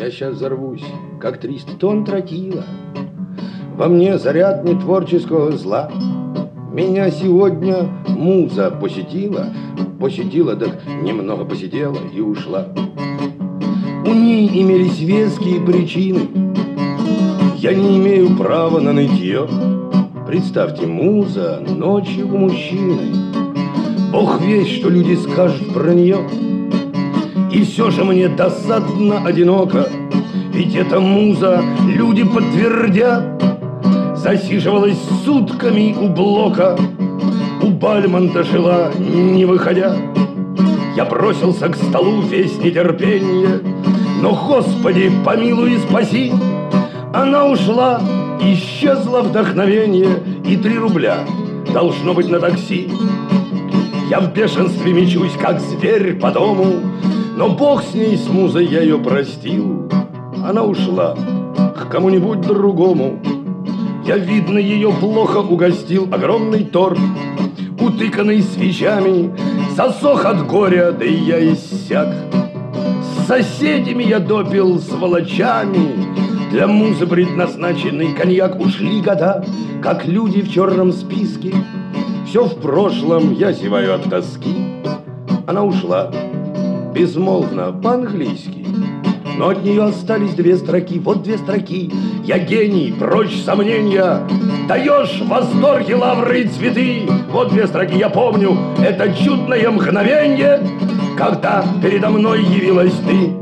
Я сейчас взорвусь, как 300 тонн тротила. Во мне заряд нетворческого зла. Меня сегодня муза посетила. Посетила, так немного посидела и ушла. У ней имелись веские причины. Я не имею права на нытье. Представьте, муза ночью у мужчины. Бог весть, что люди скажут про нее. И все же мне досадно одиноко. Ведь эта муза, люди подтвердят, засиживалась сутками у блока. У Бальмонта жила, не выходя. Я бросился к столу весь нетерпенье. Но, Господи, помилуй и спаси. Она ушла, исчезло вдохновение. И 3 рубля должно быть на такси. Я в бешенстве мечусь, как зверь по дому. Но Бог с ней, с музой, я ее простил. Она ушла к кому-нибудь другому. Я, видно, ее плохо угостил. Огромный торт, утыканный свечами, засох от горя, да и я иссяк. С соседями я допил сволочами. Для музы предназначенный коньяк. Ушли года, как люди в черном списке. Все в прошлом, я зеваю от тоски. Она ушла безмолвно, по-английски. Но от нее остались 2 строки. Вот 2 строки. Я гений, прочь сомнения. Даешь в восторге лавры и цветы. Вот 2 строки, я помню. Это чудное мгновенье, когда передо мной явилась ты.